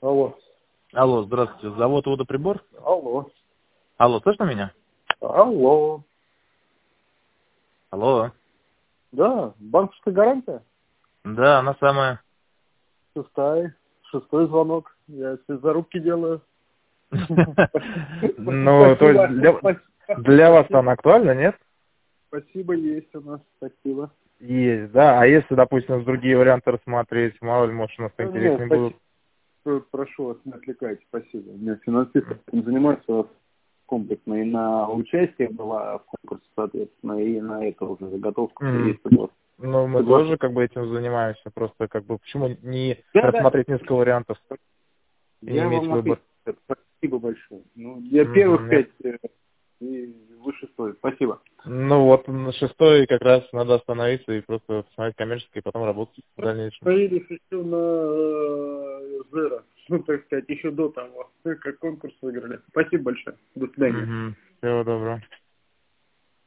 Алло. Алло, здравствуйте. Завод «Водоприбор»? Алло. Алло, слышно меня? Алло. Алло. Да, банковская гарантия? Да, она самая. Шестой звонок. Я себе зарубки делаю. Ну, то есть для вас она актуальна, нет? Спасибо, есть у нас. Спасибо. Есть, да. А если, допустим, другие варианты рассмотреть, мало ли, может, у нас Нет, интереснее будут. прошу вас, не отвлекайте. Спасибо. У меня финансист этим занимается комплексно. И на участие была в конкурсе, соответственно, и на это уже заготовка. Мгм. Есть согласен. Ну, мы тоже как бы этим занимаемся. Просто как бы почему не Да, да. рассмотреть несколько вариантов и не Я иметь вам выбор? ответил. Спасибо большое. Ну, я первых Мгм, нет. 5 и вы 6. Спасибо. Ну вот на шестой как раз надо остановиться и просто посмотреть коммерческий, и потом работать в дальнейшем. Поедешь еще на Зеро. Ну, так сказать, еще до того, как конкурс выиграли. Спасибо большое. До свидания. Угу. Всего доброго.